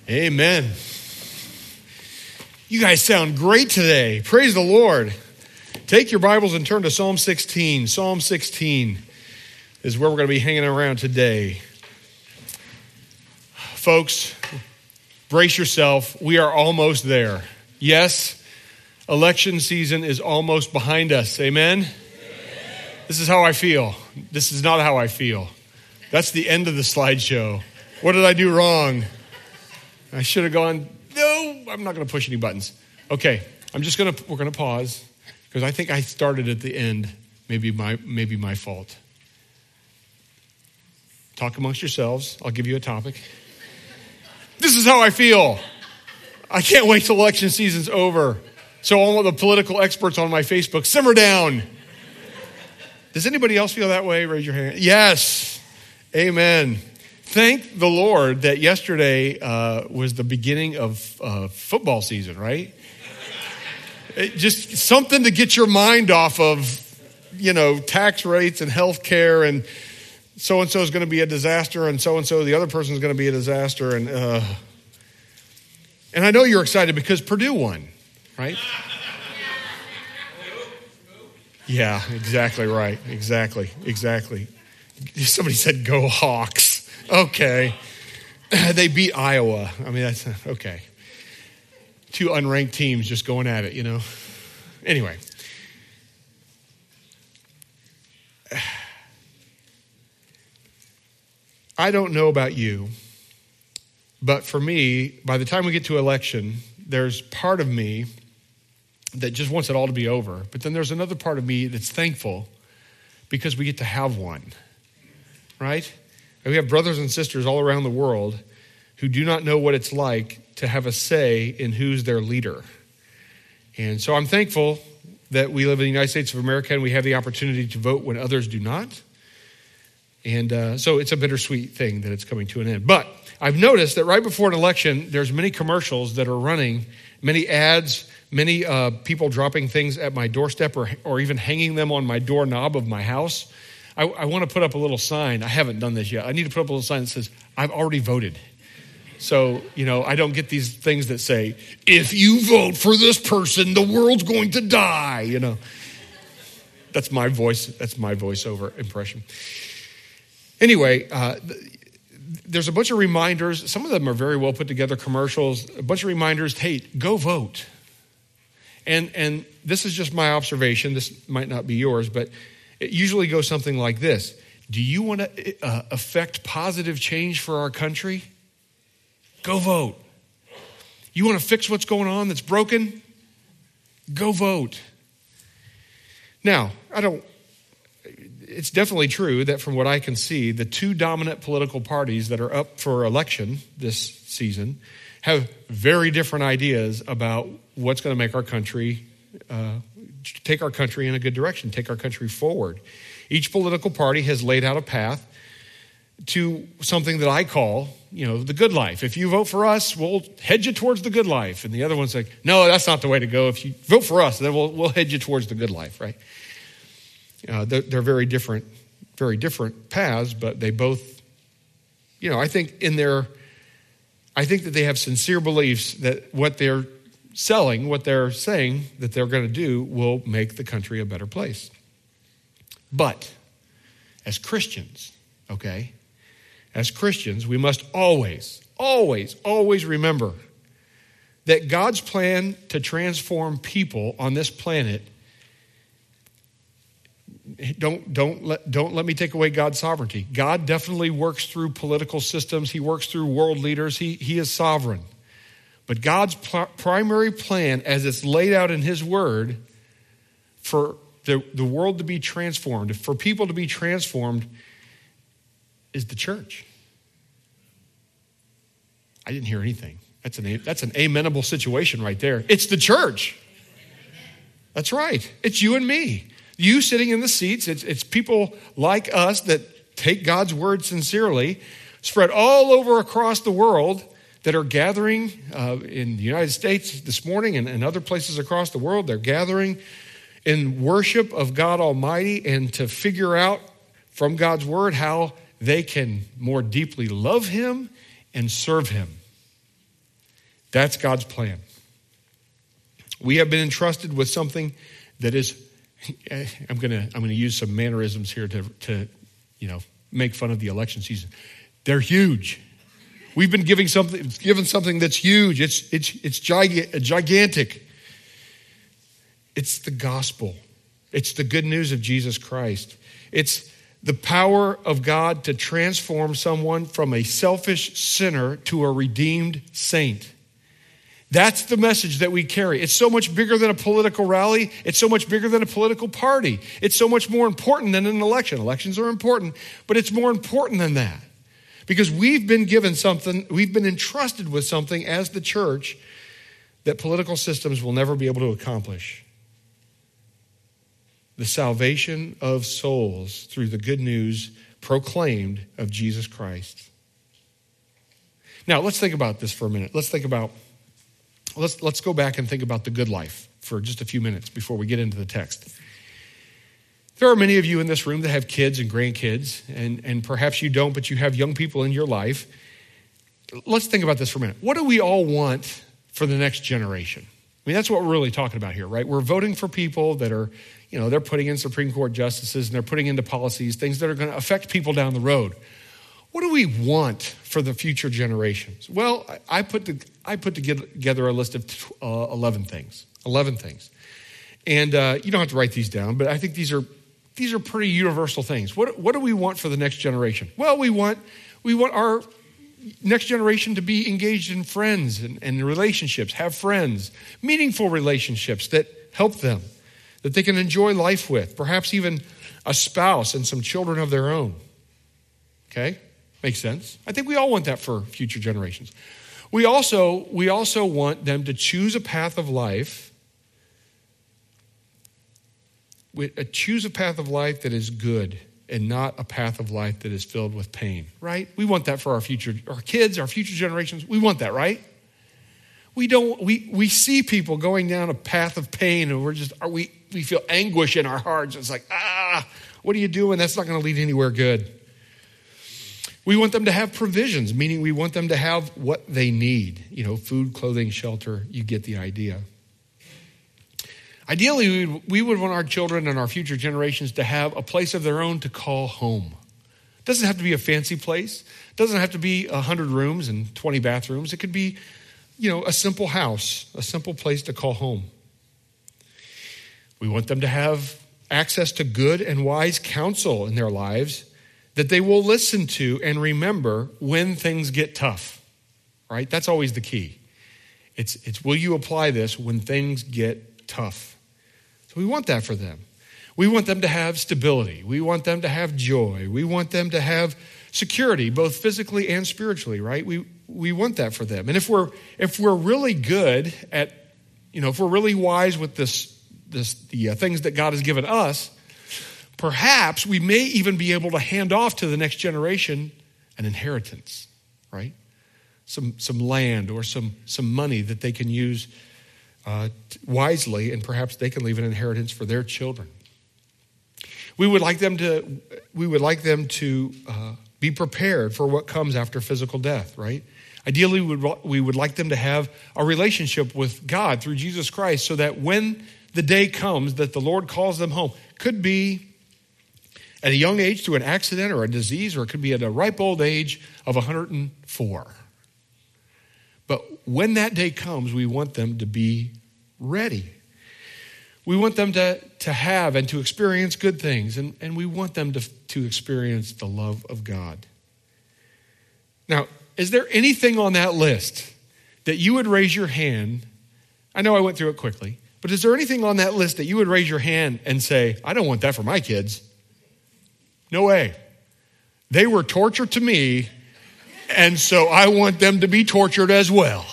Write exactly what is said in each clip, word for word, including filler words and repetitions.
Amen. You guys sound great today. Praise the Lord. Take your Bibles and turn to Psalm sixteen. Psalm sixteen is where we're going to be hanging around today. Folks, brace yourself. We are almost there. Yes, election season is almost behind us. Amen? Amen. This is how I feel. This is not how I feel. That's the end of the slideshow. What did I do wrong? I should have gone, no, I'm not going to push any buttons. Okay, I'm just going to, we're going to pause because I think I started at the end. Maybe my, maybe my fault. Talk amongst yourselves. I'll give you a topic. This is how I feel. I can't wait till election season's over. So all of the political experts on my Facebook, simmer down. Does anybody else feel that way? Raise your hand. Yes. Amen. Thank the Lord that yesterday uh, was the beginning of uh, football season, right? It just something to get your mind off of, you know, tax rates and health care and so-and-so is going to be a disaster and so-and-so, the other person is going to be a disaster. And uh, and I know you're excited because Purdue won, right? Yeah, exactly right. Exactly, exactly. Somebody said, go Hawks. Okay. They beat Iowa. I mean, that's okay. Two unranked teams just going at it, you know. Anyway. I don't know about you, but for me, by the time we get to election, there's part of me that just wants it all to be over. But then there's another part of me that's thankful because we get to have one, right? And we have brothers and sisters all around the world who do not know what it's like to have a say in who's their leader. And so I'm thankful that we live in the United States of America and we have the opportunity to vote when others do not. And uh, so it's a bittersweet thing that it's coming to an end. But I've noticed that right before an election, there's many commercials that are running, many ads, many uh, people dropping things at my doorstep or, or even hanging them on my doorknob of my house. I, I want to put up a little sign. I haven't done this yet. I need to put up a little sign that says, I've already voted. So, you know, I don't get these things that say, if you vote for this person, the world's going to die, you know. That's my voice. That's my voiceover impression. Anyway, uh, there's a bunch of reminders. Some of them are very well put together commercials. A bunch of reminders, hey, go vote. And and this is just my observation. This might not be yours, but it usually goes something like this. Do you want to uh, affect positive change for our country? Go vote. You want to fix what's going on that's broken? Go vote. Now, I don't, it's definitely true that from what I can see, the two dominant political parties that are up for election this season have very different ideas about what's going to make our country uh, take our country in a good direction, take our country forward. Each political party has laid out a path to something that I call, you know, the good life. If you vote for us, we'll head you towards the good life. And the other one's like, no, that's not the way to go. If you vote for us, then we'll we'll head you towards the good life, right? Uh, they're, they're very different, very different paths, but they both, you know, I think in their, I think that they have sincere beliefs that what they're selling, what they're saying that they're going to do will make the country a better place. But as Christians, okay, as Christians, we must always, always, always remember that God's plan to transform people on this planet, don't, don't, let, don't let me take away God's sovereignty. God definitely works through political systems. He works through world leaders. He, he is sovereign. But God's pl- primary plan, as it's laid out in his word, for the, the world to be transformed, for people to be transformed, is the church. I didn't hear anything. That's an, that's an amenable situation right there. It's the church. That's right. It's you and me. You sitting in the seats. It's, it's people like us that take God's word sincerely, spread all over across the world, that are gathering uh, in the United States this morning and, and other places across the world. They're gathering in worship of God Almighty and to figure out from God's word how they can more deeply love him and serve him. That's God's plan. We have been entrusted with something that is, I'm going to I'm going to use some mannerisms here to, to, you know, make fun of the election season. They're huge. We've been giving something, given something that's huge. It's it's it's giga, gigantic. It's the gospel. It's the good news of Jesus Christ. It's the power of God to transform someone from a selfish sinner to a redeemed saint. That's the message that we carry. It's so much bigger than a political rally. It's so much bigger than a political party. It's so much more important than an election. Elections are important, but it's more important than that. Because we've been given something, we've been entrusted with something as the church that political systems will never be able to accomplish. The salvation of souls through the good news proclaimed of Jesus Christ. Now, let's think about this for a minute. Let's think about, let's, let's go back and think about the good life for just a few minutes before we get into the text. There are many of you in this room that have kids and grandkids, and, and perhaps you don't, but you have young people in your life. Let's think about this for a minute. What do we all want for the next generation? I mean, that's what we're really talking about here, right? We're voting for people that are, you know, they're putting in Supreme Court justices and they're putting into policies, things that are going to affect people down the road. What do we want for the future generations? Well, I put to, I put together a list of uh, eleven things, eleven things. And uh, you don't have to write these down, but I think these are these are pretty universal things. What, what do we want for the next generation? Well, we want we want our next generation to be engaged in friends and, and relationships, have friends, meaningful relationships that help them, that they can enjoy life with, perhaps even a spouse and some children of their own. Okay? Makes sense. I think we all want that for future generations. We also, we also want them to choose a path of life, we, uh, choose a path of life that is good and not a path of life that is filled with pain, right? We want that for our future, our kids, our future generations. We want that, right? We don't, we, we see people going down a path of pain and we're just, we, we feel anguish in our hearts. It's like, ah, what are you doing? That's not going to lead anywhere good. We want them to have provisions, meaning we want them to have what they need. You know, food, clothing, shelter, you get the idea. Ideally, we would, we would want our children and our future generations to have a place of their own to call home. It doesn't have to be a fancy place. It doesn't have to be one hundred rooms and twenty bathrooms. It could be, you know, a simple house, a simple place to call home. We want them to have access to good and wise counsel in their lives that they will listen to and remember when things get tough, right? That's always the key. It's, it's will you apply this when things get tough? So we want that for them. We want them to have stability. We want them to have joy. We want them to have security, both physically and spiritually, right? We we want that for them. And if we're if we're really good at, you know, if we're really wise with this this the uh, things that God has given us, perhaps we may even be able to hand off to the next generation an inheritance, right? Some some land or some some money that they can use uh, wisely, and perhaps they can leave an inheritance for their children. We would like them to we would like them to uh, be prepared for what comes after physical death, right? Ideally, we would we would like them to have a relationship with God through Jesus Christ, so that when the day comes that the Lord calls them home, could be at a young age through an accident or a disease, or it could be at a ripe old age of one hundred four. But when that day comes, we want them to be ready. We want them to, to have and to experience good things, and, and we want them to, to experience the love of God. Now, is there anything on that list that you would raise your hand? I know I went through it quickly, but is there anything on that list that you would raise your hand and say, I don't want that for my kids? No way. They were torture to me, and so I want them to be tortured as well.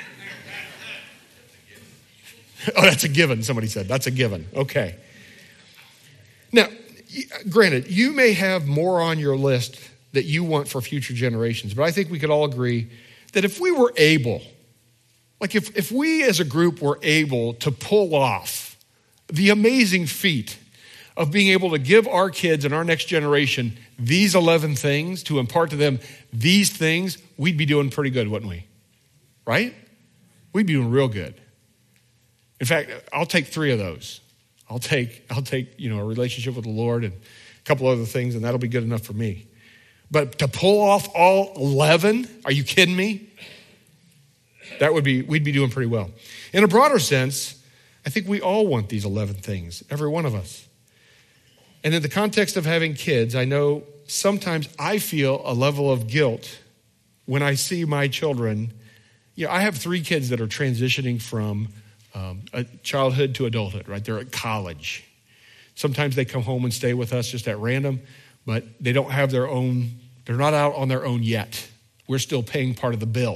Oh, that's a given, somebody said. That's a given. Okay. Now, granted, you may have more on your list that you want for future generations, but I think we could all agree that if we were able, like if, if we as a group were able to pull off the amazing feat of being able to give our kids and our next generation these eleven things, to impart to them these things, we'd be doing pretty good, wouldn't we? Right? we'd be doing real good. In fact, I'll take three of those. I'll take, I'll take, you know, a relationship with the Lord and a couple other things, and that'll be good enough for me. But to pull off all eleven, are you kidding me? That would be, we'd be doing pretty well. In a broader sense, I think we all want these eleven things, every one of us. And in the context of having kids, I know sometimes I feel a level of guilt when I see my children. You know, I have three kids that are transitioning from um, a childhood to adulthood, right? They're at college. Sometimes they come home and stay with us just at random, but they don't have their own, they're not out on their own yet. We're still paying part of the bill.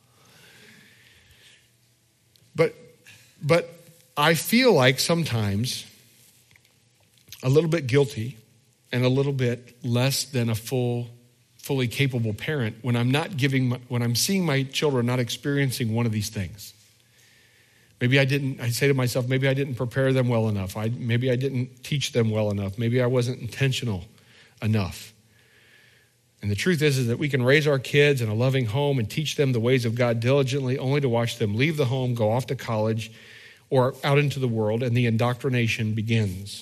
But, but I feel like sometimes a little bit guilty and a little bit less than a full, fully capable parent when I'm not giving, my, when I'm seeing my children not experiencing one of these things. Maybe I didn't, I say to myself, maybe I didn't prepare them well enough. I, maybe I didn't teach them well enough. Maybe I wasn't intentional enough. And the truth is, is that we can raise our kids in a loving home and teach them the ways of God diligently, only to watch them leave the home, go off to college, or out into the world, and the indoctrination begins.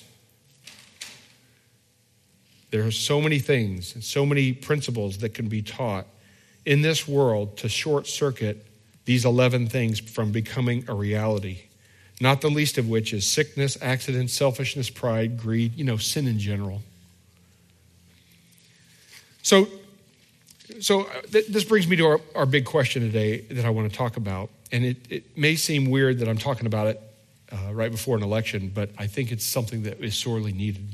There are so many things and so many principles that can be taught in this world to short circuit these eleven things from becoming a reality, not the least of which is sickness, accidents, selfishness, pride, greed, you know, sin in general. So, so th- this brings me to our, our big question today that I want to talk about. And it, it may seem weird that I'm talking about it uh, right before an election, but I think it's something that is sorely needed.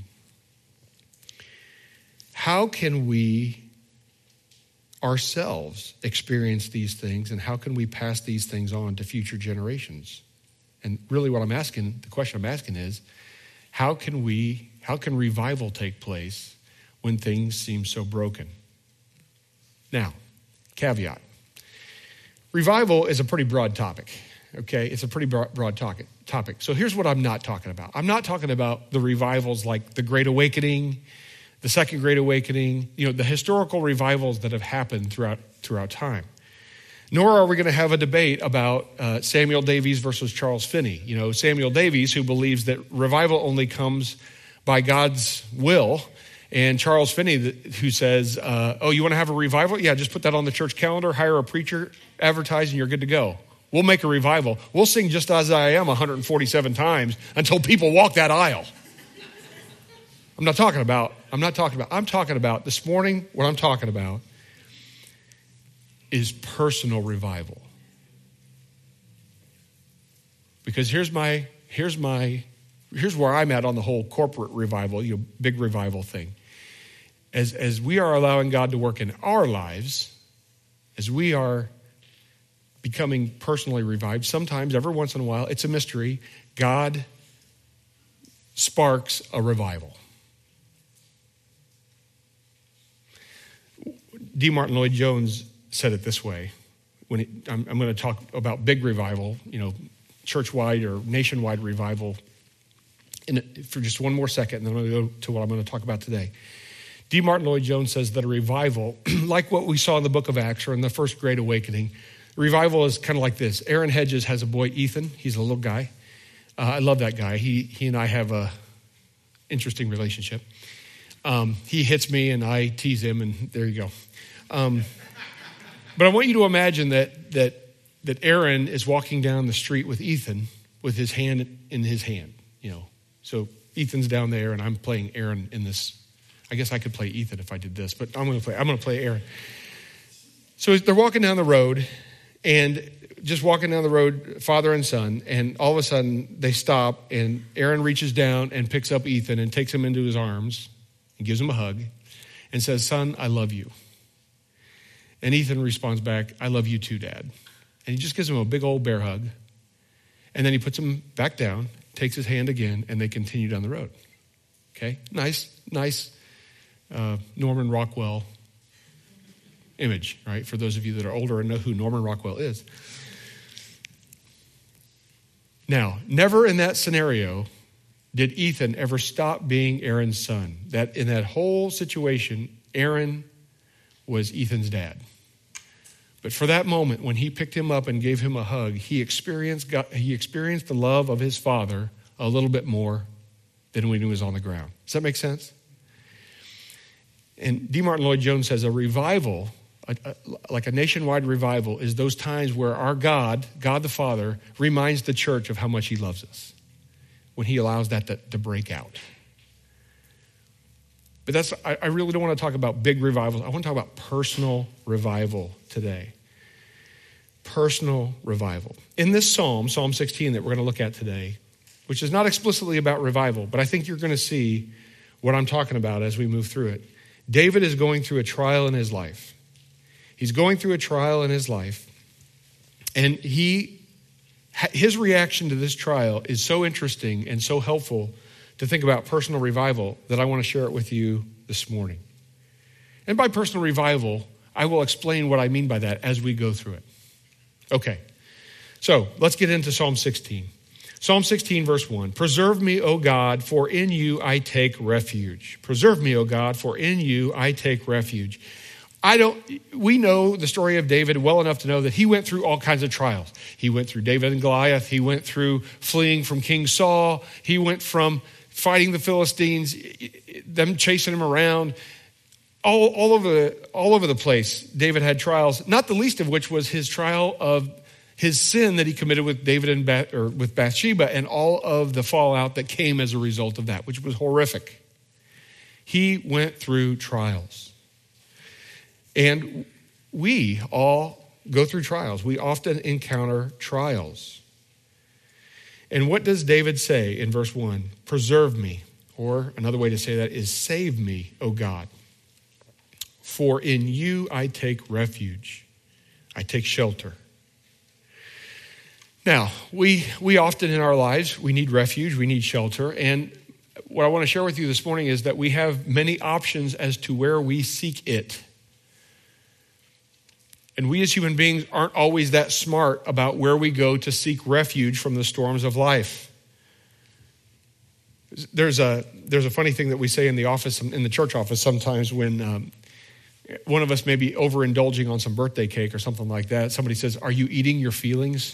How can we ourselves experience these things, and how can we pass these things on to future generations? And really what I'm asking, the question I'm asking is, how can we, how can revival take place when things seem so broken? Now, caveat. Revival is a pretty broad topic, okay? It's a pretty broad, broad topic. topic. So here's what I'm not talking about. I'm not talking about the revivals like the Great Awakening, the Second Great Awakening, you know, the historical revivals that have happened throughout throughout time. Nor are we going to have a debate about uh, Samuel Davies versus Charles Finney. You know, Samuel Davies, who believes that revival only comes by God's will, and Charles Finney, who says, uh, oh, you want to have a revival? Yeah, just put that on the church calendar, hire a preacher, advertise, and you're good to go. We'll make a revival. We'll sing Just As I Am one hundred forty-seven times until people walk that aisle. I'm not talking about, I'm not talking about, I'm talking about this morning, what I'm talking about is personal revival. Because here's my, here's my, here's where I'm at on the whole corporate revival, you know, big revival thing. As, as we are allowing God to work in our lives, as we are becoming personally revived, sometimes, every once in a while, it's a mystery, God sparks a revival. D. Martin Lloyd-Jones said it this way. When it, I'm, I'm going to talk about big revival, you know, church-wide or nationwide revival in, for just one more second, and then I'm going to go to what I'm going to talk about today. D. Martin Lloyd-Jones says that a revival, like what we saw in the book of Acts or in the First Great Awakening, revival is kind of like this. Aaron Hedges has a boy, Ethan. He's a little guy. Uh, I love that guy. He he and I have a interesting relationship. Um, he hits me and I tease him, and there you go. Um, but I want you to imagine that that that Aaron is walking down the street with Ethan with his hand in his hand, you know. So Ethan's down there and I'm playing Aaron in this. I guess I could play Ethan if I did this, but I'm going to play I'm going to play Aaron. So they're walking down the road, and just walking down the road, father and son, and all of a sudden they stop, and Aaron reaches down and picks up Ethan and takes him into his arms and gives him a hug and says, "Son, I love you." And Ethan responds back, "I love you too, Dad." And he just gives him a big old bear hug. And then he puts him back down, takes his hand again, and they continue down the road. Okay? Nice, nice uh, Norman Rockwell image, right? For those of you that are older and know who Norman Rockwell is. Now, never in that scenario did Ethan ever stop being Aaron's son. That in that whole situation, Aaron was Ethan's dad. But for that moment, when he picked him up and gave him a hug, he experienced God, he experienced the love of his Father a little bit more than when he was on the ground. Does that make sense? And D. Martin Lloyd-Jones says a revival, a, a, like a nationwide revival, is those times where our God, God the Father, reminds the church of how much he loves us when he allows that to, to break out. But that's, I, I really don't want to talk about big revivals. I want to talk about personal revival today. Personal revival. In this psalm, Psalm sixteen that we're going to look at today, which is not explicitly about revival, but I think you're going to see what I'm talking about as we move through it. David is going through a trial in his life. He's going through a trial in his life, and he, his reaction to this trial is so interesting and so helpful to think about personal revival that I want to share it with you this morning. And by personal revival, I will explain what I mean by that as we go through it. Okay, so let's get into Psalm sixteen. Psalm sixteen, verse one, preserve me, O God, for in you I take refuge. Preserve me, O God, for in you I take refuge. I don't, we know the story of David well enough to know that he went through all kinds of trials. He went through David and Goliath. He went through fleeing from King Saul. He went from fighting the Philistines, them chasing him around. All, all over the, all over the place, David had trials, not the least of which was his trial of his sin that he committed with David and Bath, or with Bathsheba, and all of the fallout that came as a result of that, which was horrific. He went through trials. And we all go through trials. We often encounter trials. And what does David say in verse one? Preserve me, or another way to say that is save me, O God. For in you I take refuge. I take shelter. Now, we we often in our lives, we need refuge, we need shelter. And what I want to share with you this morning is that we have many options as to where we seek it. And we as human beings aren't always that smart about where we go to seek refuge from the storms of life. There's a there's a funny thing that we say in the office, in the church office sometimes when um, one of us may be overindulging on some birthday cake or something like that. Somebody says, are you eating your feelings?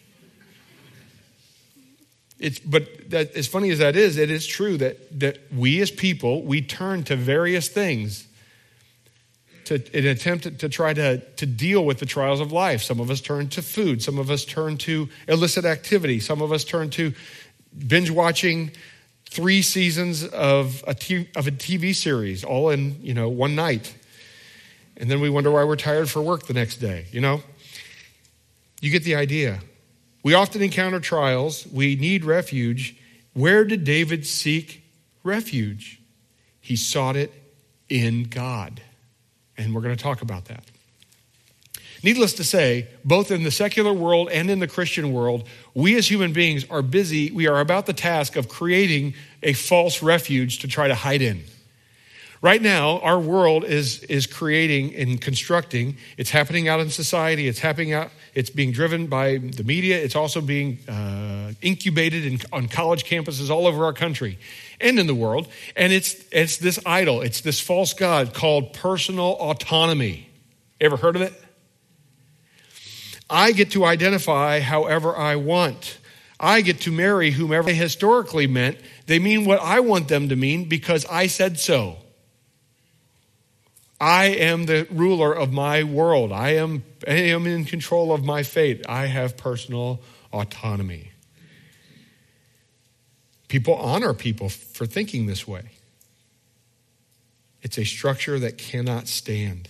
It's, but that, as funny as that is, it is true that, that we as people, we turn to various things to, in an attempt to, to try to, to deal with the trials of life. Some of us turn to food. Some of us turn to illicit activity. Some of us turn to binge watching three seasons of a, t- of a T V series all in, you know, one night. And then we wonder why we're tired for work the next day, you know? You get the idea. We often encounter trials. We need refuge. Where did David seek refuge? He sought it in God. And we're going to talk about that. Needless to say, both in the secular world and in the Christian world, we as human beings are busy. We are about the task of creating a false refuge to try to hide in. Right now, our world is, is creating and constructing. It's happening out in society. It's happening out. It's being driven by the media. It's also being uh, incubated in, on college campuses all over our country and in the world. And it's it's this idol. It's this false god called personal autonomy. Ever heard of it? I get to identify however I want. I get to marry whomever they historically meant. They mean what I want them to mean because I said so. I am the ruler of my world. I am, I am in control of my fate. I have personal autonomy. People honor people for thinking this way. It's a structure that cannot stand.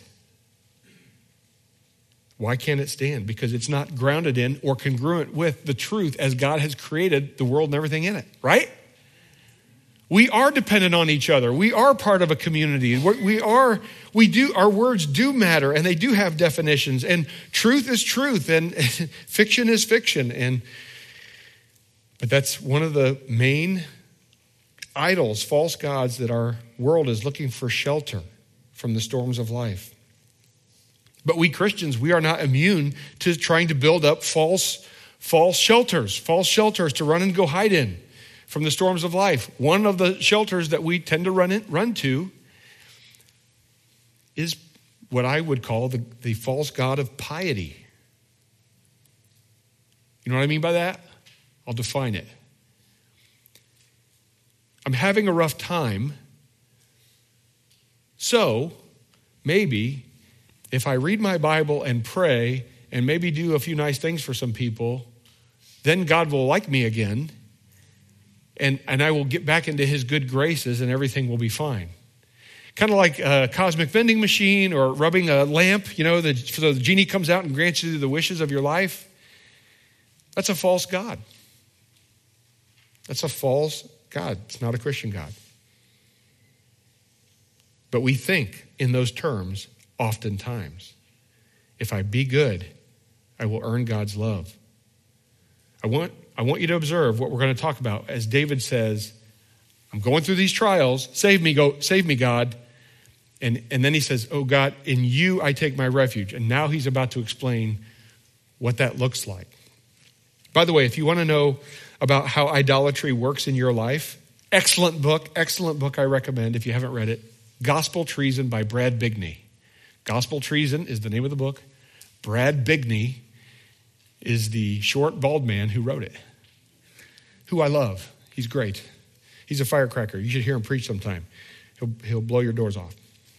Why can't it stand? Because it's not grounded in or congruent with the truth as God has created the world and everything in it, right? We are dependent on each other. We are part of a community. We are, we do, our words do matter and they do have definitions, and truth is truth and fiction is fiction. And, but that's one of the main idols, false gods that our world is looking for shelter from the storms of life. But we Christians, we are not immune to trying to build up false, false shelters, false shelters to run and go hide in from the storms of life. One of the shelters that we tend to run in, run to is what I would call the, the false god of piety. You know what I mean by that? I'll define it. I'm having a rough time, so maybe if I read my Bible and pray and maybe do a few nice things for some people, then God will like me again, and, and I will get back into his good graces and everything will be fine. Kind of like a cosmic vending machine or rubbing a lamp, you know, the, so the genie comes out and grants you the wishes of your life. That's a false god. That's a false God. It's not a Christian God. But we think in those terms oftentimes. If I be good, I will earn God's love. I want, I want you to observe what we're going to talk about. As David says, I'm going through these trials. Save me, go, save me, God. And, and then he says, oh God, in you I take my refuge. And now he's about to explain what that looks like. By the way, if you want to know about how idolatry works in your life, excellent book, excellent book I recommend if you haven't read it, Gospel Treason by Brad Bigney. Gospel Treason is the name of the book. Brad Bigney is the short, bald man who wrote it, who I love. He's great. He's a firecracker. You should hear him preach sometime. He'll, he'll blow your doors off.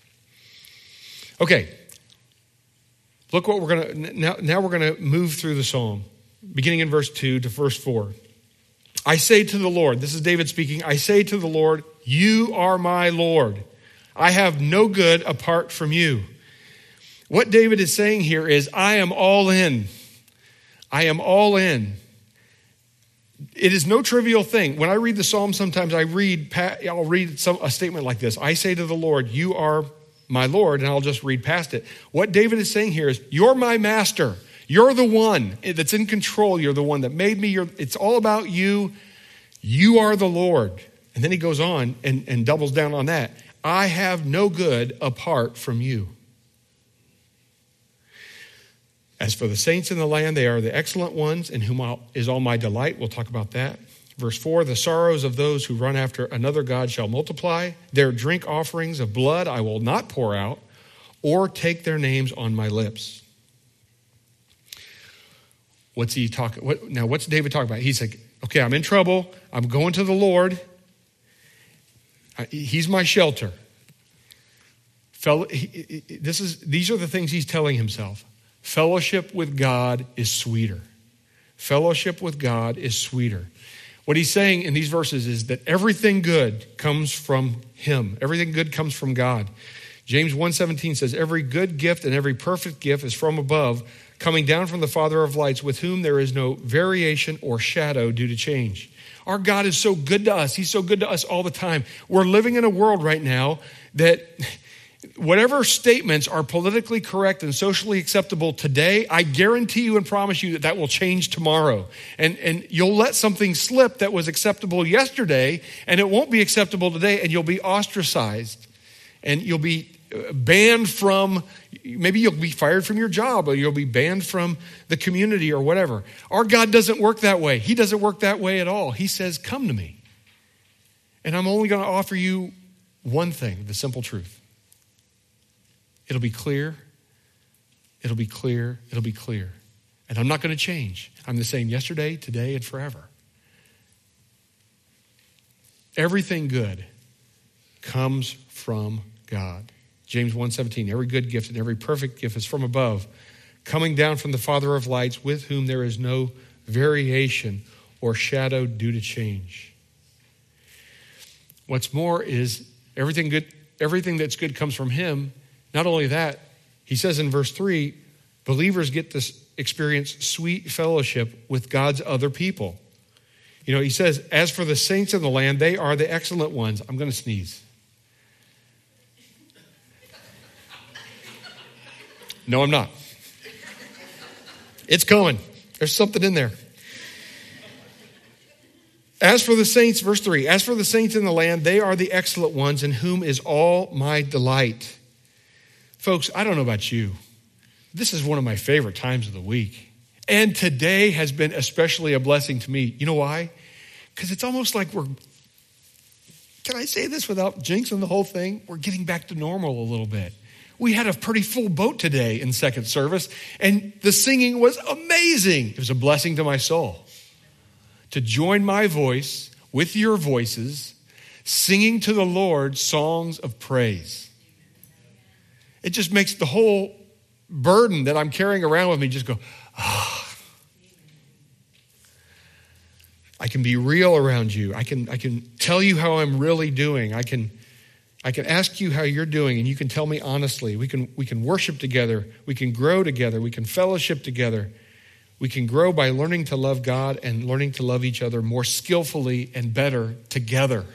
Okay, look what we're going to, now, now we're going to move through the psalm, beginning in verse two to verse four. I say to the Lord, this is David speaking, I say to the Lord, you are my Lord. I have no good apart from you. What David is saying here is, I am all in. I am all in. It is no trivial thing. When I read the Psalm, sometimes I read, I'll read some, a statement like this. I say to the Lord, you are my Lord, and I'll just read past it. What David is saying here is, you're my master. You're the one that's in control. You're the one that made me. You're, it's all about you. You are the Lord. And then he goes on and, and doubles down on that. I have no good apart from you. As for the saints in the land, they are the excellent ones in whom is all my delight. We'll talk about that. Verse four, the sorrows of those who run after another god shall multiply. Their drink offerings of blood I will not pour out or take their names on my lips. What's he talking? What, now, what's David talking about? He's like, okay, I'm in trouble. I'm going to the Lord. He's my shelter. Fellow, he, this is, these are the things he's telling himself. Fellowship with God is sweeter. Fellowship with God is sweeter. What he's saying in these verses is that everything good comes from him. Everything good comes from God. James one seventeen says, every good gift and every perfect gift is from above, coming down from the Father of lights, with whom there is no variation or shadow due to change. Our God is so good to us. He's so good to us all the time. We're living in a world right now that whatever statements are politically correct and socially acceptable today, I guarantee you and promise you that that will change tomorrow. And, and you'll let something slip that was acceptable yesterday, and it won't be acceptable today, and you'll be ostracized. And you'll be banned from, maybe you'll be fired from your job, or you'll be banned from the community or whatever. Our God doesn't work that way. He doesn't work that way at all. He says, come to me. And I'm only going to offer you one thing, the simple truth. It'll be clear. It'll be clear. It'll be clear. And I'm not going to change. I'm the same yesterday, today, and forever. Everything good comes from God. James one seventeen, every good gift and every perfect gift is from above, coming down from the Father of lights, with whom there is no variation or shadow due to change. What's more is everything good, everything that's good comes from him. Not only that, he says in verse three, believers get to experience sweet fellowship with God's other people. You know, he says, as for the saints in the land, they are the excellent ones. I'm going to sneeze. No, I'm not. It's coming. There's something in there. As for the saints, verse three, as for the saints in the land, they are the excellent ones in whom is all my delight. Folks, I don't know about you. This is one of my favorite times of the week. And today has been especially a blessing to me. You know why? Because it's almost like we're, can I say this without jinxing the whole thing? We're getting back to normal a little bit. We had a pretty full boat today in second service, and the singing was amazing. It was a blessing to my soul to join my voice with your voices, singing to the Lord songs of praise. It just makes the whole burden that I'm carrying around with me just go, ah. I can be real around you. I can, I can tell you how I'm really doing. I can, I can ask you how you're doing, and you can tell me honestly. We can, we can worship together. We can grow together. We can fellowship together. We can grow by learning to love God and learning to love each other more skillfully and better together.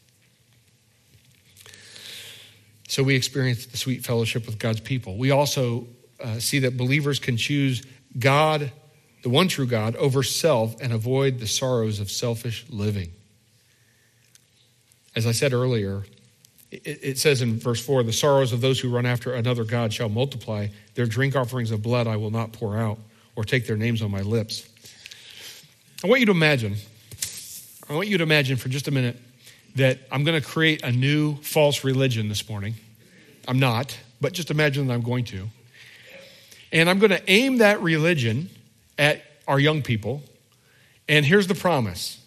So we experience the sweet fellowship with God's people. We also uh, see that believers can choose God, the one true God, over self and avoid the sorrows of selfish living. As I said earlier, it, it says in verse four, the sorrows of those who run after another God shall multiply. Their drink offerings of blood I will not pour out, or take their names on my lips. I want you to imagine, I want you to imagine for just a minute that I'm going to create a new false religion this morning. I'm not, but just imagine that I'm going to. And I'm going to aim that religion at our young people. And here's the promise.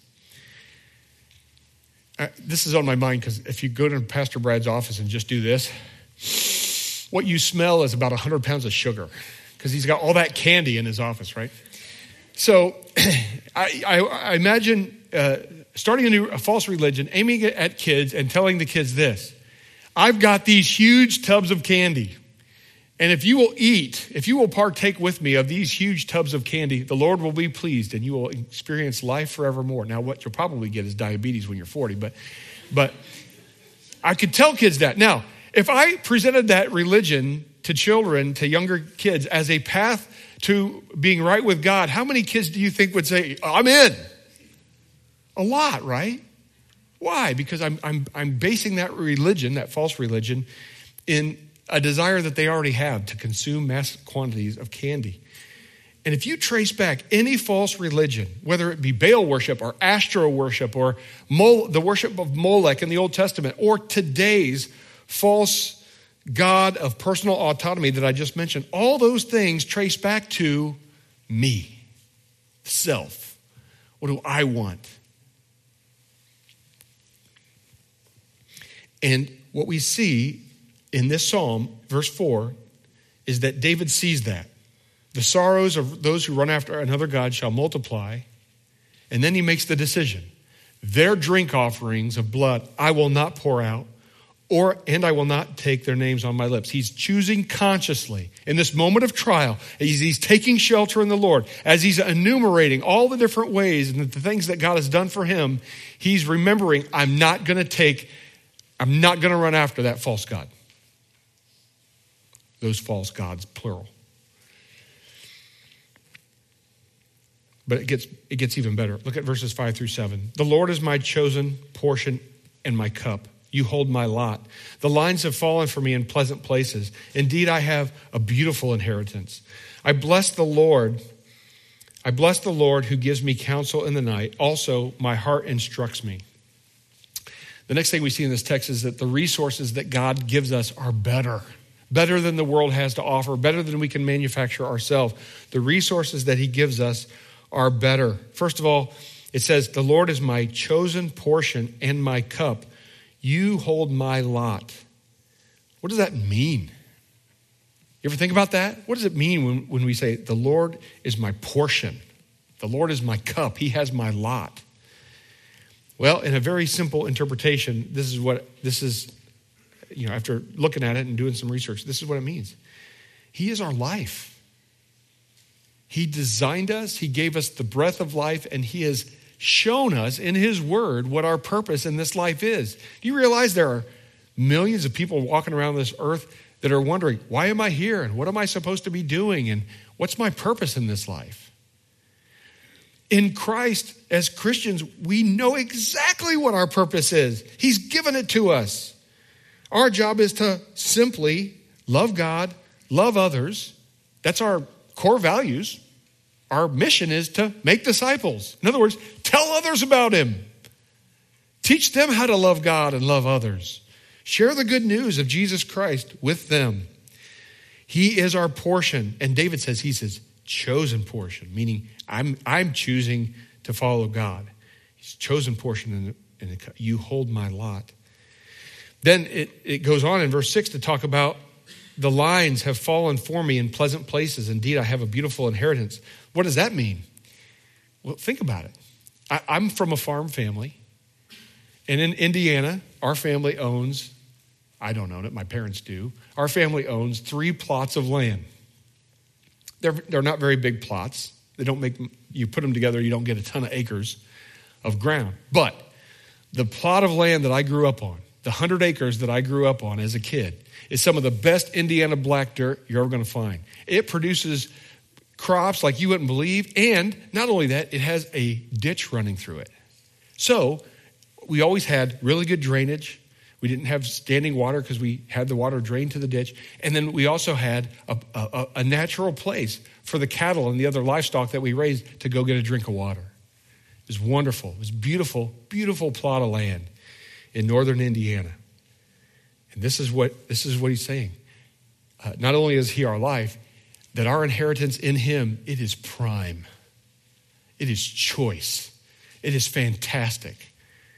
Uh, this is on my mind because if you go to Pastor Brad's office and just do this, what you smell is about one hundred pounds of sugar because he's got all that candy in his office, right? So I, I, I imagine uh, starting a new a false religion, aiming it at kids and telling the kids this: I've got these huge tubs of candy. And if you will eat, if you will partake with me of these huge tubs of candy, the Lord will be pleased and you will experience life forevermore. Now, what you'll probably get is diabetes when you're forty, but, but I could tell kids that. Now, if I presented that religion to children, to younger kids, as a path to being right with God, how many kids do you think would say, I'm in? A lot, right? Why? Because I'm, I'm, I'm basing that religion, that false religion, in a desire that they already have to consume mass quantities of candy. And if you trace back any false religion, whether it be Baal worship or Astro worship or Mol- the worship of Molech in the Old Testament, or today's false God of personal autonomy that I just mentioned, all those things trace back to me, self. What do I want? And what we see in this psalm, verse four, is that David sees that. The sorrows of those who run after another God shall multiply. And then he makes the decision. Their drink offerings of blood I will not pour out, or and I will not take their names on my lips. He's choosing consciously in this moment of trial. He's, he's taking shelter in the Lord. As he's enumerating all the different ways and the things that God has done for him, he's remembering, I'm not going to take, I'm not going to run after that false God. Those false gods, plural. But it gets it gets even better. Look at verses five through seven. The Lord is my chosen portion and my cup. You hold my lot. The lines have fallen for me in pleasant places. Indeed, I have a beautiful inheritance. I bless the Lord. I bless the Lord who gives me counsel in the night. Also, my heart instructs me. The next thing we see in this text is that the resources that God gives us are better. Better than the world has to offer, better than we can manufacture ourselves. The resources that he gives us are better. First of all, it says, the Lord is my chosen portion and my cup. You hold my lot. What does that mean? You ever think about that? What does it mean when, when we say, the Lord is my portion? The Lord is my cup. He has my lot. Well, in a very simple interpretation, this is what, this is, you know, after looking at it and doing some research, this is what it means. He is our life. He designed us. He gave us the breath of life, and he has shown us in his word what our purpose in this life is. Do you realize there are millions of people walking around this earth that are wondering, why am I here? And what am I supposed to be doing? And what's my purpose in this life? In Christ, as Christians, we know exactly what our purpose is. He's given it to us. Our job is to simply love God, love others. That's our core values. Our mission is to make disciples. In other words, tell others about him. Teach them how to love God and love others. Share the good news of Jesus Christ with them. He is our portion. And David says he's his chosen portion, meaning I'm I'm choosing to follow God. He's chosen portion in the, in the, you hold my lot. Then it, it goes on in verse six to talk about the lines have fallen for me in pleasant places. Indeed, I have a beautiful inheritance. What does that mean? Well, think about it. I, I'm from a farm family. And in Indiana, our family owns, I don't own it, my parents do. Our family owns three plots of land. They're, they're not very big plots. They don't make, you put them together, you don't get a ton of acres of ground. But the plot of land that I grew up on, the one hundred acres that I grew up on as a kid, is some of the best Indiana black dirt you're ever going to find. It produces crops like you wouldn't believe. And not only that, it has a ditch running through it. So we always had really good drainage. We didn't have standing water because we had the water drained to the ditch. And then we also had a, a, a natural place for the cattle and the other livestock that we raised to go get a drink of water. It was wonderful. It was beautiful, beautiful plot of land in northern Indiana. And this is what this is what he's saying. Uh, not only is he our life, that our inheritance in him, it is prime. It is choice. It is fantastic.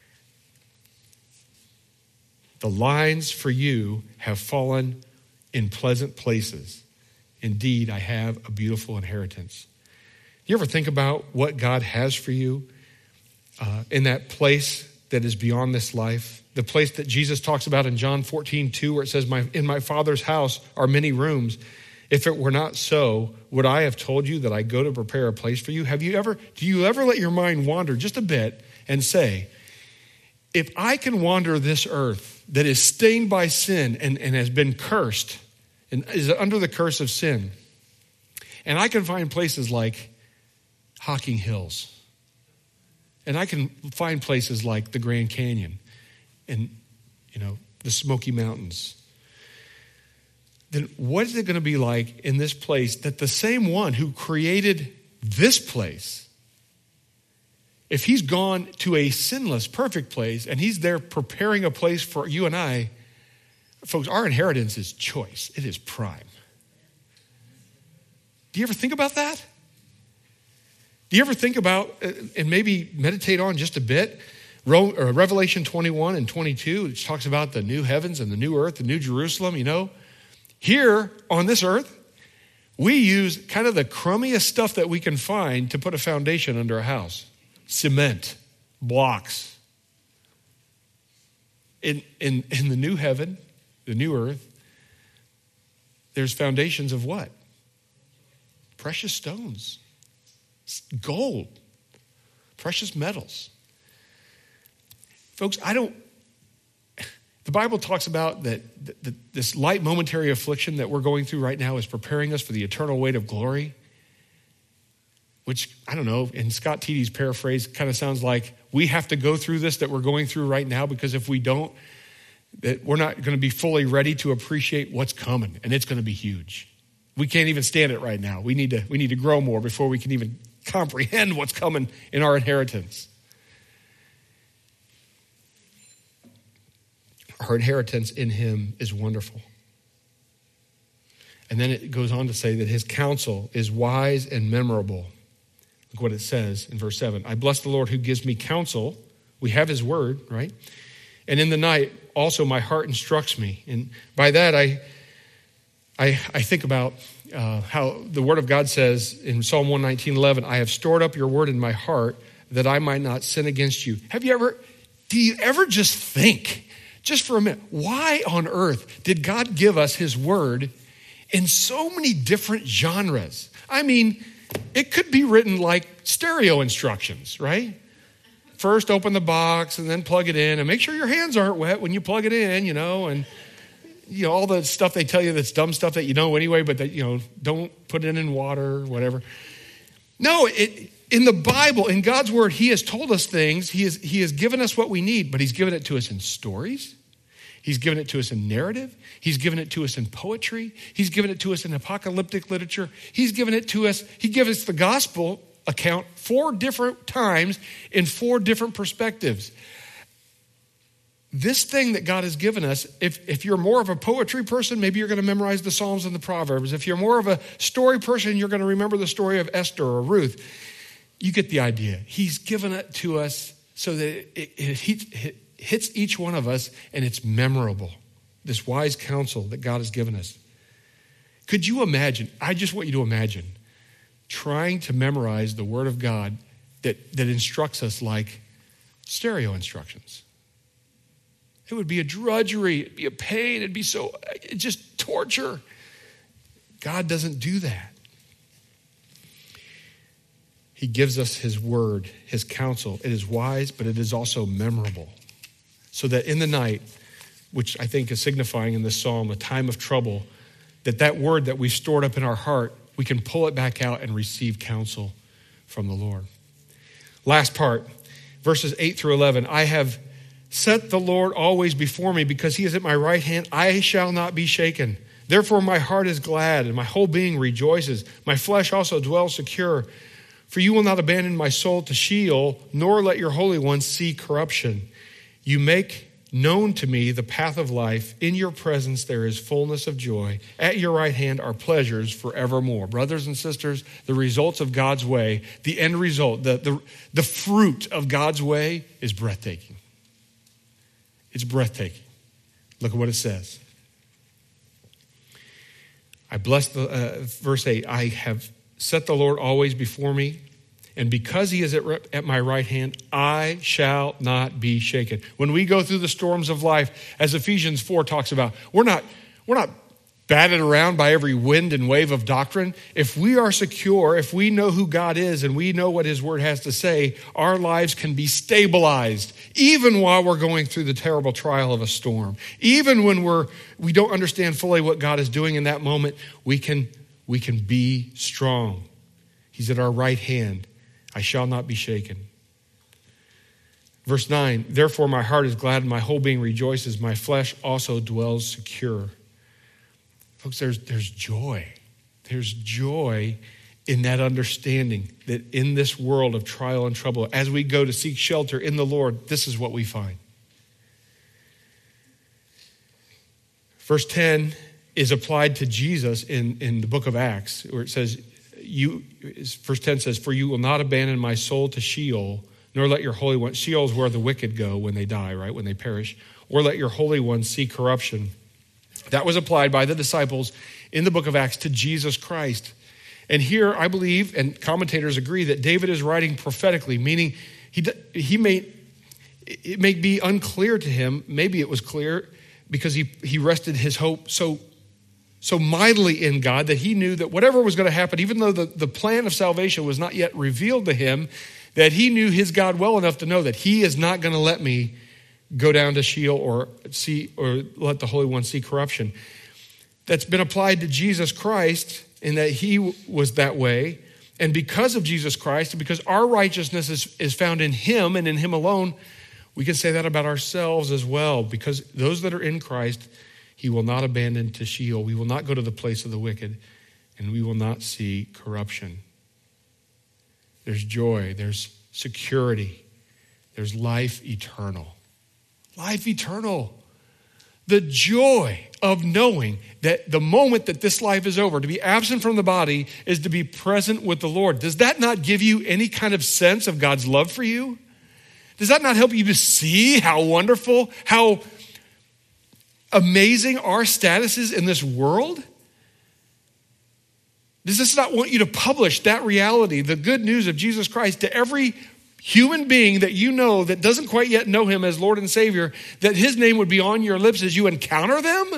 The lines for you have fallen in pleasant places. Indeed, I have a beautiful inheritance. You ever think about what God has for you uh, in that place that is beyond this life? The place that Jesus talks about in John fourteen two, where it says, "My in my Father's house are many rooms. If it were not so, would I have told you that I go to prepare a place for you?" Have you ever, do you ever let your mind wander just a bit and say, if I can wander this earth that is stained by sin and, and has been cursed and is under the curse of sin, and I can find places like Hocking Hills, and I can find places like the Grand Canyon and, you know, the Smoky Mountains, then what is it going to be like in this place that the same one who created this place, if he's gone to a sinless, perfect place, and he's there preparing a place for you and I, folks, our inheritance is choice. It is prime. Do you ever think about that? Do you ever think about, and maybe meditate on just a bit, Revelation twenty-one and twenty-two, which talks about the new heavens and the new earth, the new Jerusalem, you know? Here on this earth, we use kind of the crummiest stuff that we can find to put a foundation under a house. Cement, blocks. In, in, in the new heaven, the new earth, there's foundations of what? Precious stones, gold, precious metals. Folks, I don't, the Bible talks about that, that this light momentary affliction that we're going through right now is preparing us for the eternal weight of glory, which, I don't know, in Scott Teedy's paraphrase, kind of sounds like we have to go through this that we're going through right now, because if we don't, that we're not going to be fully ready to appreciate what's coming, and it's going to be huge. We can't even stand it right now. We need to, we need to grow more before we can even comprehend what's coming in our inheritance. Our inheritance in him is wonderful. And then it goes on to say that his counsel is wise and memorable. Look what it says in verse seven. I bless the Lord who gives me counsel. We have his word, right? And in the night also my heart instructs me. And by that I I, I think about uh, how the word of God says in Psalm one nineteen eleven, I have stored up your word in my heart that I might not sin against you. Have you ever, do you ever just think, just for a minute, why on earth did God give us his word in so many different genres? I mean, it could be written like stereo instructions, right? First open the box and then plug it in, and make sure your hands aren't wet when you plug it in, you know, and you know, all the stuff they tell you that's dumb stuff that you know anyway, but that, you know, don't put it in water or whatever. No, it, in the Bible, in God's word, he has told us things. He has, he has given us what we need, but he's given it to us in stories. He's given it to us in narrative. He's given it to us in poetry. He's given it to us in apocalyptic literature. He's given it to us. He gives us the gospel account four different times in four different perspectives. this thing that God has given us, if, if you're more of a poetry person, maybe you're going to memorize the Psalms and the Proverbs. If you're more of a story person, you're going to remember the story of Esther or Ruth. You get the idea. He's given it to us so that it, it, it hits each one of us and it's memorable. This wise counsel that God has given us. Could you imagine, I just want you to imagine, trying to memorize the Word of God that, that instructs us like stereo instructions. It would be a drudgery, it'd be a pain, it'd be so, it's just torture. God doesn't do that. He gives us his word, his counsel. It is wise, but it is also memorable. So that in the night, which I think is signifying in this psalm a time of trouble, that that word that we've stored up in our heart, we can pull it back out and receive counsel from the Lord. Last part, verses eight through eleven. I have set the Lord always before me because he is at my right hand. I shall not be shaken. Therefore my heart is glad and my whole being rejoices. My flesh also dwells secure. For you will not abandon my soul to Sheol, nor let your Holy One see corruption. You make known to me the path of life. In your presence there is fullness of joy. At your right hand are pleasures forevermore. Brothers and sisters, the results of God's way, the end result, the, the, the fruit of God's way is breathtaking. It's breathtaking. Look at what it says. I bless the, uh, verse eight, I have set the Lord always before me, and because he is at, at my right hand, I shall not be shaken. When we go through the storms of life, as Ephesians four talks about, we're not, we're not batted around by every wind and wave of doctrine. If we are secure, if we know who God is and we know what his word has to say, our lives can be stabilized, even while we're going through the terrible trial of a storm. Even when we're, we don't understand fully what God is doing in that moment, we can, we can be strong. He's at our right hand. I shall not be shaken. Verse nine, therefore my heart is glad and my whole being rejoices. My flesh also dwells secure. Folks, there's, there's joy. There's joy in that understanding that in this world of trial and trouble, as we go to seek shelter in the Lord, this is what we find. Verse ten is applied to Jesus in, in the book of Acts, where it says, "You." Verse ten says, for you will not abandon my soul to Sheol, nor let your Holy One, Sheol is where the wicked go when they die, right, when they perish, or let your Holy One see corruption. That was applied by the disciples in the book of Acts to Jesus Christ. And here I believe, and commentators agree, that David is writing prophetically, meaning he he may, it may be unclear to him, maybe it was clear because he, he rested his hope so so mightily in God that he knew that whatever was going to happen, even though the, the plan of salvation was not yet revealed to him, that he knew his God well enough to know that he is not going to let me go down to Sheol or see or let the Holy One see corruption. That's been applied to Jesus Christ in that he was that way. And because of Jesus Christ, and because our righteousness is, is found in him and in him alone, we can say that about ourselves as well. Because those that are in Christ, he will not abandon to Sheol. We will not go to the place of the wicked, and we will not see corruption. There's joy, there's security, there's life eternal. Life eternal. The joy of knowing that the moment that this life is over, to be absent from the body is to be present with the Lord. Does that not give you any kind of sense of God's love for you? Does that not help you to see how wonderful, how amazing our status is in this world? Does this not want you to publish that reality, the good news of Jesus Christ, to every human being that you know that doesn't quite yet know him as Lord and Savior, that his name would be on your lips as you encounter them?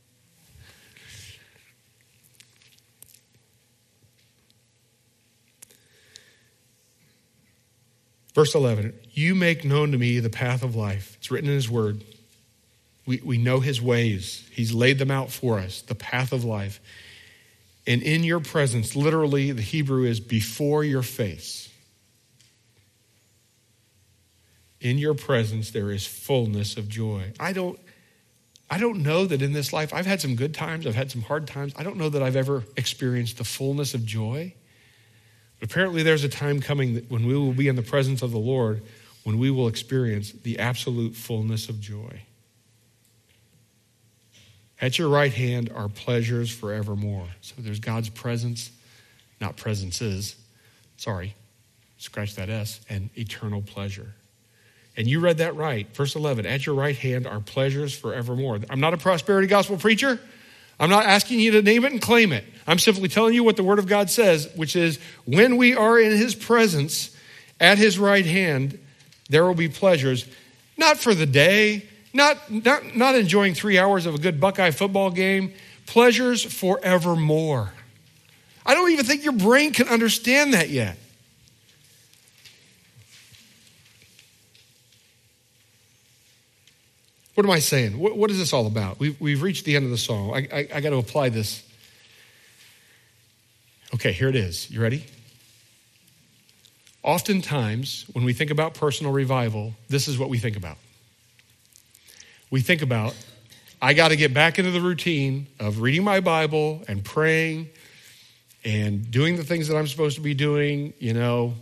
Verse eleven, you make known to me the path of life. It's written in his word. We, we know his ways. He's laid them out for us, the path of life. And in your presence, literally the Hebrew is before your face. In your presence, there is fullness of joy. I don't, I don't know that in this life, I've had some good times, I've had some hard times. I don't know that I've ever experienced the fullness of joy. But apparently there's a time coming that when we will be in the presence of the Lord, when we will experience the absolute fullness of joy. At your right hand are pleasures forevermore. So there's God's presence, not presences, sorry, scratch that S, and eternal pleasure. And you read that right. Verse eleven, at your right hand are pleasures forevermore. I'm not a prosperity gospel preacher. I'm not asking you to name it and claim it. I'm simply telling you what the Word of God says, which is when we are in his presence, at his right hand, there will be pleasures, not for the day, not, not, not enjoying three hours of a good Buckeye football game, pleasures forevermore. I don't even think your brain can understand that yet. What am I saying? What, what is this all about? We've, we've reached the end of the song. I, I, I got to apply this. Okay, here it is. You ready? Oftentimes, when we think about personal revival, this is what we think about. We think about, I got to get back into the routine of reading my Bible and praying and doing the things that I'm supposed to be doing, you know.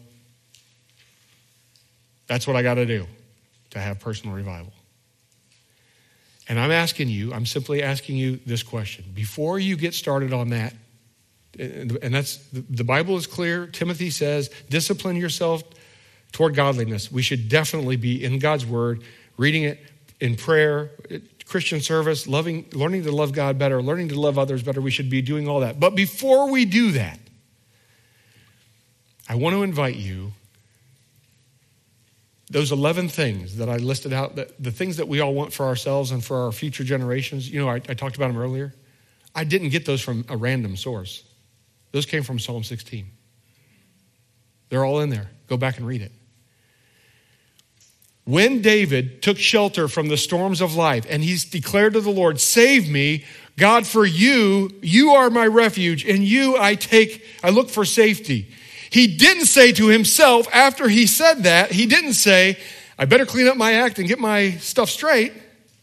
That's what I got to do to have personal revival. And I'm asking you, I'm simply asking you this question. Before you get started on that, and that's, the Bible is clear. Timothy says, discipline yourself toward godliness. We should definitely be in God's word, reading it in prayer, Christian service, loving, learning to love God better, learning to love others better. We should be doing all that. But before we do that, I want to invite you, those eleven things that I listed out, the, the things that we all want for ourselves and for our future generations, you know, I, I talked about them earlier. I didn't get those from a random source. Those came from Psalm sixteen. They're all in there. Go back and read it. When David took shelter from the storms of life and he's declared to the Lord, save me, God, for you, you are my refuge. In you I take, I look for safety. He didn't say to himself after he said that, he didn't say, I better clean up my act and get my stuff straight.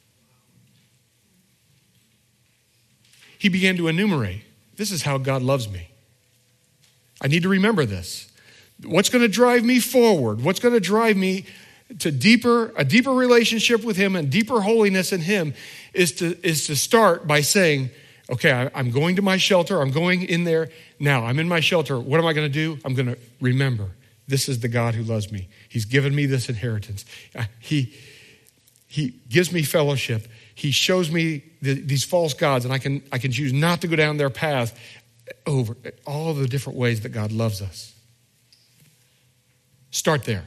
He began to enumerate, this is how God loves me. I need to remember this. What's going to drive me forward? What's going to drive me to deeper, a deeper relationship with him and deeper holiness in him is to, is to start by saying, okay, I, I'm going to my shelter. I'm going in there. Now I'm in my shelter. What am I going to do? I'm going to remember this is the God who loves me. He's given me this inheritance. Uh, he, he gives me fellowship. He shows me the, these false gods, and I can, I can choose not to go down their path over all the different ways that God loves us. Start there.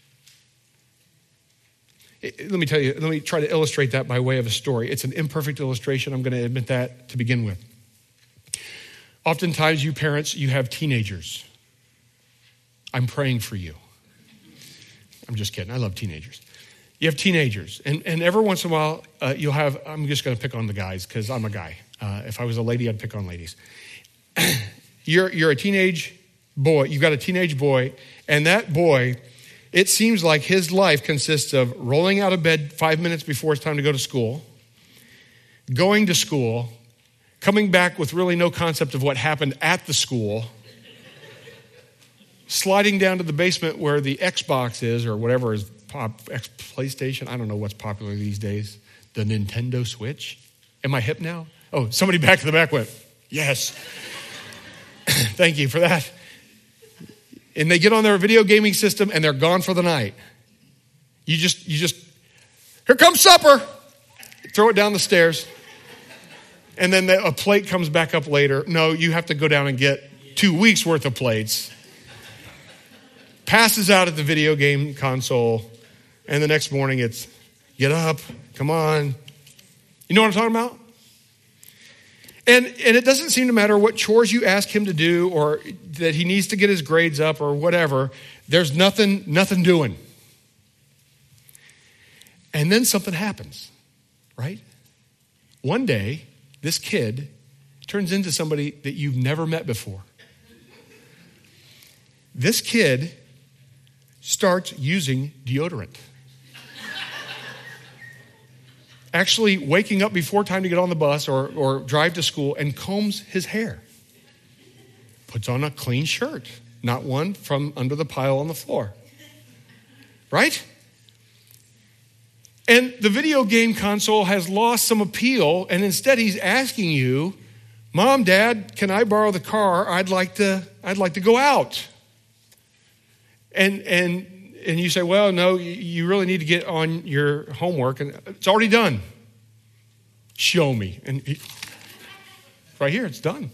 Let me tell you, let me try to illustrate that by way of a story. It's an imperfect illustration. I'm going to admit that to begin with. Oftentimes, you parents, you have teenagers. I'm praying for you. I'm just kidding. I love teenagers. You have teenagers. And, and every once in a while, uh, you'll have, I'm just going to pick on the guys because I'm a guy. Uh, if I was a lady, I'd pick on ladies. you're, you're a teenage boy. You've got a teenage boy. And that boy, it seems like his life consists of rolling out of bed five minutes before it's time to go to school, going to school, coming back with really no concept of what happened at the school, sliding down to the basement where the Xbox is or whatever is pop, X, PlayStation. I don't know what's popular these days. The Nintendo Switch. Am I hip now? Oh, somebody back to the back went, yes. Thank you for that. And they get on their video gaming system and they're gone for the night. You just, you just, here comes supper. Throw it down the stairs. And then the, a plate comes back up later. No, you have to go down and get two weeks worth of plates. Passes out at the video game console. And the next morning it's, get up, come on. You know what I'm talking about? And, and it doesn't seem to matter what chores you ask him to do or that he needs to get his grades up or whatever. There's nothing, nothing doing. And then something happens, right? One day, this kid turns into somebody that you've never met before. This kid starts using deodorant. Actually waking up before time to get on the bus or, or drive to school and combs his hair. Puts on a clean shirt, not one from under the pile on the floor. Right? And the video game console has lost some appeal, and instead he's asking you, Mom, Dad, can I borrow the car? I'd like to, I'd like to go out. And and and you say, well, no, you really need to get on your homework, and it's already done. Show me. And he, right here, it's done.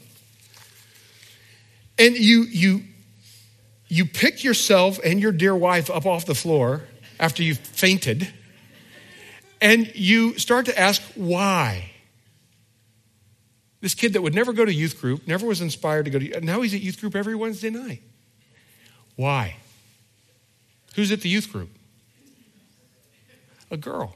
And you you you pick yourself and your dear wife up off the floor after you've fainted, and you start to ask why. This kid that would never go to youth group, never was inspired to go to, now he's at youth group every Wednesday night. Why? Who's at the youth group? A girl.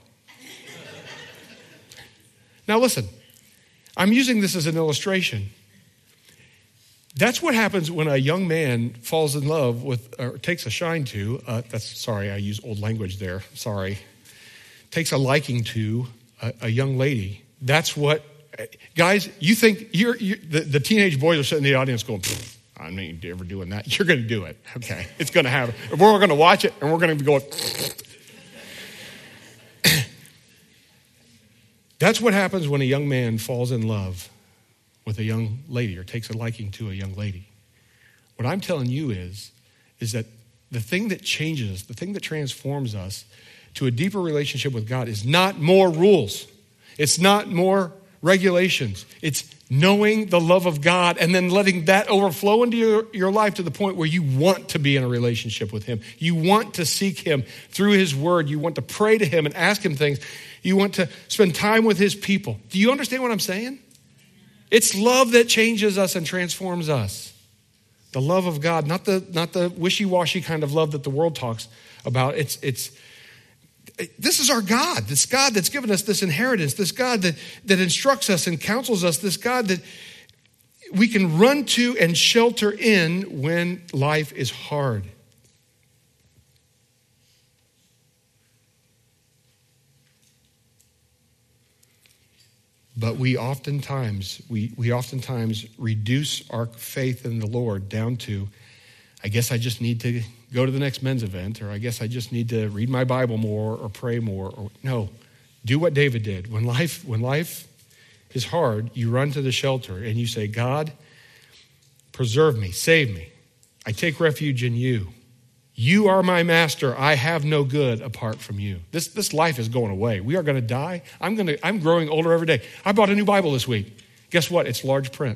Now listen, I'm using this as an illustration. That's what happens when a young man falls in love with, or takes a shine to, uh, that's, sorry, I use old language there, sorry. Takes a liking to a, a young lady. That's what, guys, you think, you're, you're the, the teenage boys are sitting in the audience going, I ain't ever doing that. You're going to do it. Okay, it's going to happen. We're going to watch it, and we're going to be going. That's what happens when a young man falls in love with a young lady or takes a liking to a young lady. What I'm telling you is, is that the thing that changes us, the thing that transforms us to a deeper relationship with God is not more rules. It's not more regulations. It's knowing the love of God and then letting that overflow into your, your life to the point where you want to be in a relationship with him. You want to seek him through his word. You want to pray to him and ask him things. You want to spend time with his people. Do you understand what I'm saying? It's love that changes us and transforms us. The love of God, not the not the wishy-washy kind of love that the world talks about. It's it's this is our God. This God that's given us this inheritance. This God that, that instructs us and counsels us. This God that we can run to and shelter in when life is hard. But we oftentimes, we, we oftentimes reduce our faith in the Lord down to, I guess I just need to go to the next men's event, or I guess I just need to read my Bible more or pray more. Or no, do what David did. When life, when life is hard, you run to the shelter and you say, God, preserve me, save me. I take refuge in you. You are my master. I have no good apart from you. This, this life is going away. We are going to die. I'm going to, I'm growing older every day. I bought a new Bible this week. Guess what? It's large print.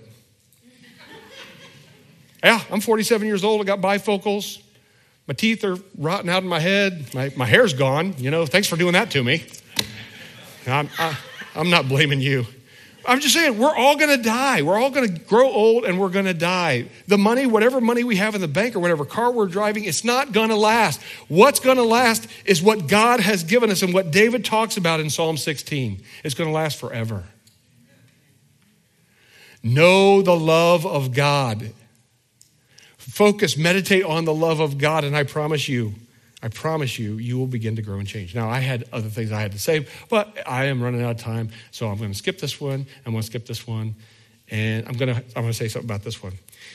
Yeah, I'm forty-seven years old. I got bifocals. My teeth are rotting out of my head. My, my hair's gone. You know, thanks for doing that to me. I'm, I, I'm not blaming you. I'm just saying, we're all going to die. We're all going to grow old and we're going to die. The money, whatever money we have in the bank or whatever car we're driving, it's not going to last. What's going to last is what God has given us and what David talks about in Psalm sixteen. It's going to last forever. Know the love of God. Focus, meditate on the love of God, and I promise you, I promise you, you will begin to grow and change. Now, I had other things I had to say, but I am running out of time, so I'm going to skip this one. I'm going to skip this one, and I'm going to I'm going to say something about this one.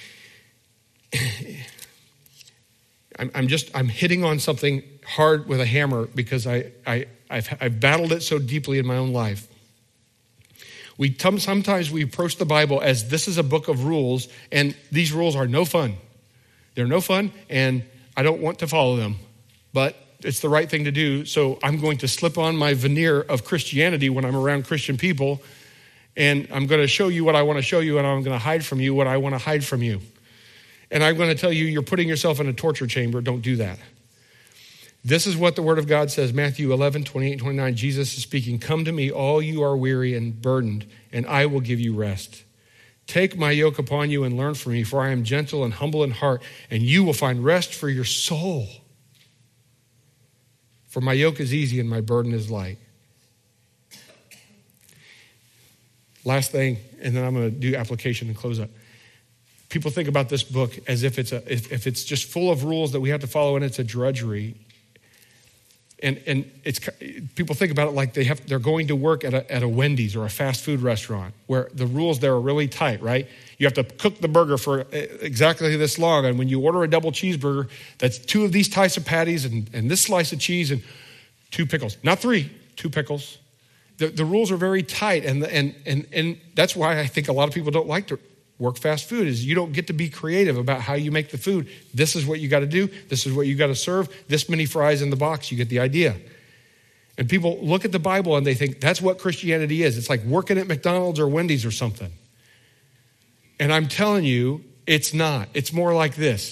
I'm, I'm just I'm hitting on something hard with a hammer because I I I've, I've battled it so deeply in my own life. We sometimes we approach the Bible as this is a book of rules, and these rules are no fun. They're no fun, and I don't want to follow them. But it's the right thing to do, so I'm going to slip on my veneer of Christianity when I'm around Christian people, and I'm going to show you what I want to show you, and I'm going to hide from you what I want to hide from you. And I'm going to tell you, you're putting yourself in a torture chamber. Don't do that. This is what the Word of God says, Matthew eleven, twenty-eight and twenty-nine. Jesus is speaking, "Come to me, all you are weary and burdened, and I will give you rest. Take my yoke upon you and learn from me, for I am gentle and humble in heart, and you will find rest for your soul. For my yoke is easy and my burden is light." Last thing, and then I'm going to do application and close up. People think about this book as if it's a if, if it's just full of rules that we have to follow and it's a drudgery. And and it's people think about it like they have they're going to work at a at a Wendy's or a fast food restaurant where the rules there are really tight, right? You have to cook the burger for exactly this long, and when you order a double cheeseburger, that's two of these types of patties and, and this slice of cheese and two pickles, not three, two pickles. The, the rules are very tight, and, and, and, and that's why I think a lot of people don't like to work fast food, is you don't get to be creative about how you make the food. This is what you got to do. This is what you got to serve. This many fries in the box. You get the idea. And people look at the Bible and they think that's what Christianity is. It's like working at McDonald's or Wendy's or something. And I'm telling you, it's not. It's more like this.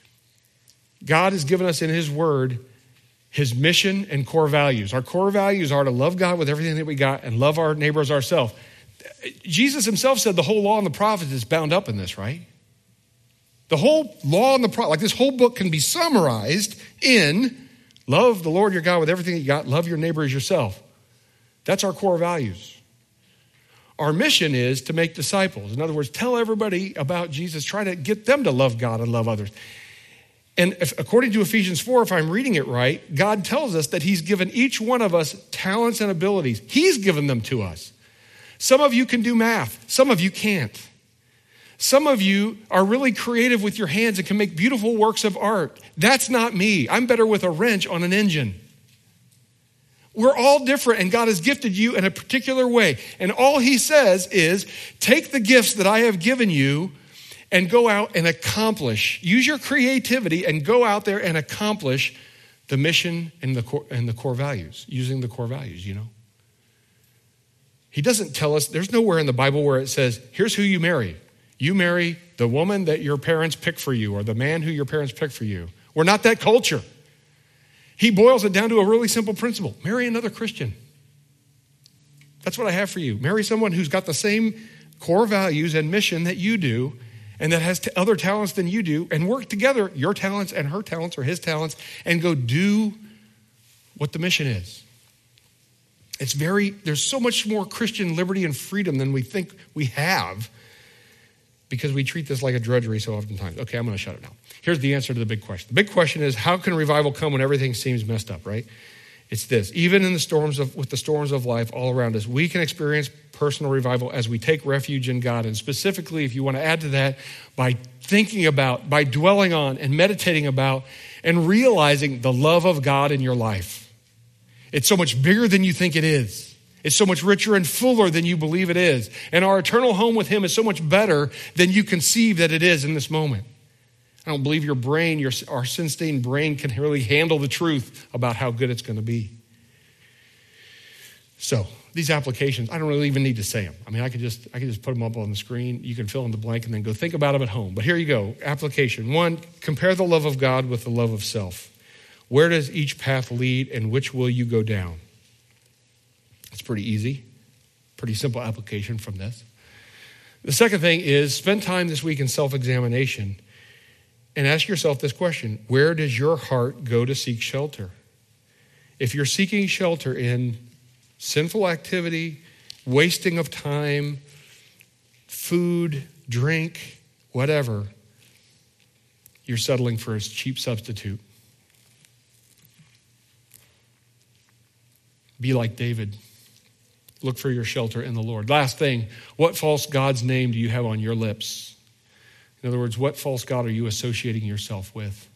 God has given us in his word his mission and core values. Our core values are to love God with everything that we got and love our neighbor as ourselves. Jesus himself said the whole law and the prophets is bound up in this, right? The whole law and the prophets, like this whole book can be summarized in love the Lord your God with everything that you got, love your neighbor as yourself. That's our core values. Our mission is to make disciples. In other words, tell everybody about Jesus, try to get them to love God and love others. And if, according to Ephesians four, if I'm reading it right, God tells us that he's given each one of us talents and abilities. He's given them to us. Some of you can do math. Some of you can't. Some of you are really creative with your hands and can make beautiful works of art. That's not me. I'm better with a wrench on an engine. We're all different, and God has gifted you in a particular way. And all he says is, take the gifts that I have given you and go out and accomplish. Use your creativity and go out there and accomplish the mission and the core, and the core values, using the core values, you know. He doesn't tell us, there's nowhere in the Bible where it says, here's who you marry. You marry the woman that your parents pick for you or the man who your parents pick for you. We're not that culture. He boils it down to a really simple principle. Marry another Christian. That's what I have for you. Marry someone who's got the same core values and mission that you do and that has other talents than you do, and work together, your talents and her talents or his talents, and go do what the mission is. It's very, there's so much more Christian liberty and freedom than we think we have because we treat this like a drudgery so oftentimes. Okay, I'm going to shut it now. Here's the answer to the big question. The big question is, how can revival come when everything seems messed up, right? It's this. Even in the storms of, with the storms of life all around us, we can experience personal revival as we take refuge in God. And specifically, if you want to add to that, by thinking about, by dwelling on and meditating about and realizing the love of God in your life. It's so much bigger than you think it is. It's so much richer and fuller than you believe it is. And our eternal home with him is so much better than you conceive that it is in this moment. I don't believe your brain, your, our sin-stained brain can really handle the truth about how good it's going to be. So these applications, I don't really even need to say them. I mean, I could just I could just put them up on the screen. You can fill in the blank and then go think about them at home. But here you go. Application. One, compare the love of God with the love of self. Where does each path lead and which will you go down? It's pretty easy. Pretty simple application from this. The second thing is spend time this week in self-examination and ask yourself this question. Where does your heart go to seek shelter? If you're seeking shelter in sinful activity, wasting of time, food, drink, whatever, you're settling for a cheap substitute. Be like David. Look for your shelter in the Lord. Last thing, what false God's name do you have on your lips? In other words, what false God are you associating yourself with?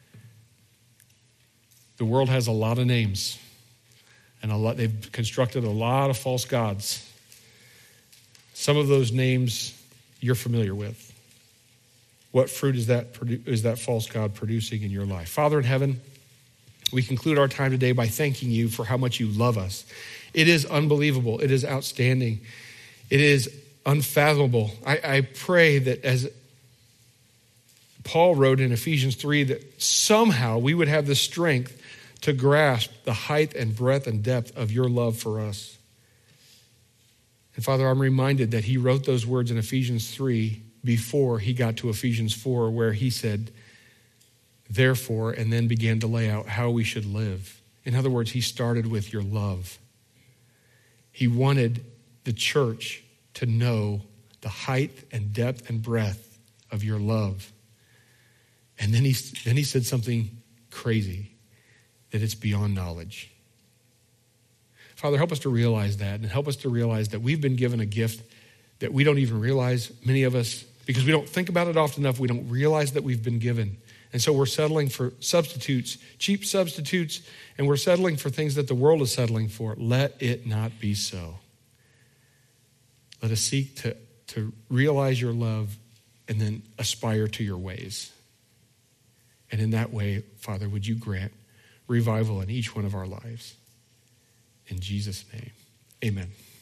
The world has a lot of names, and a lot, they've constructed a lot of false gods. Some of those names you're familiar with. What fruit is that, is that false God producing in your life? Father in heaven, we conclude our time today by thanking you for how much you love us. It is unbelievable. It is outstanding. It is unfathomable. I, I pray that as Paul wrote in Ephesians three, that somehow we would have the strength to grasp the height and breadth and depth of your love for us. And Father, I'm reminded that he wrote those words in Ephesians three before he got to Ephesians four, where he said, therefore, and then began to lay out how we should live. In other words, he started with your love. He wanted the church to know the height and depth and breadth of your love. And then he, then he said something crazy, that it's beyond knowledge. Father, help us to realize that, and help us to realize that we've been given a gift that we don't even realize, many of us, because we don't think about it often enough, we don't realize that we've been given. And so we're settling for substitutes, cheap substitutes, and we're settling for things that the world is settling for. Let it not be so. Let us seek to, to realize your love and then aspire to your ways. And in that way, Father, would you grant revival in each one of our lives? In Jesus' name, amen.